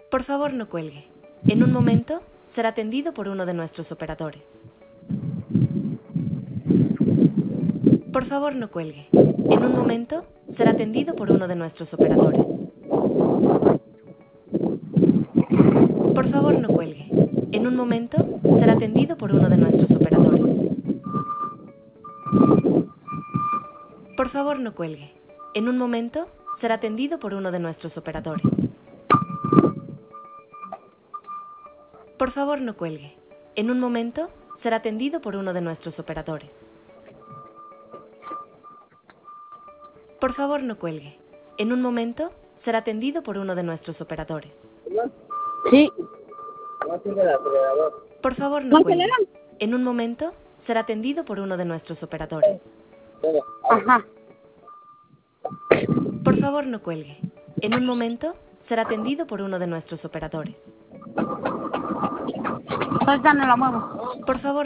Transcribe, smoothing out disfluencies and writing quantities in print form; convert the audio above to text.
Por favor, no cuelgue. En un momento será atendido por uno de nuestros operadores. Por favor, no cuelgue. En un momento será atendido por uno de nuestros operadores. Por favor, no cuelgue. En un momento será atendido por uno de nuestros operadores. Por favor, no cuelgue. En un momento será atendido por uno de nuestros operadores. Por favor, no cuelgue. En un momento será atendido por uno de nuestros operadores. Por favor, no cuelgue. En un momento será atendido por uno de nuestros operadores. Sí. Por favor, ¿No no cuelgue. aceleran? En un momento será atendido por uno de nuestros operadores. Ajá. Por favor, no cuelgue. En un momento será atendido por uno de nuestros operadores. Entonces ya no la muevo. Por favor,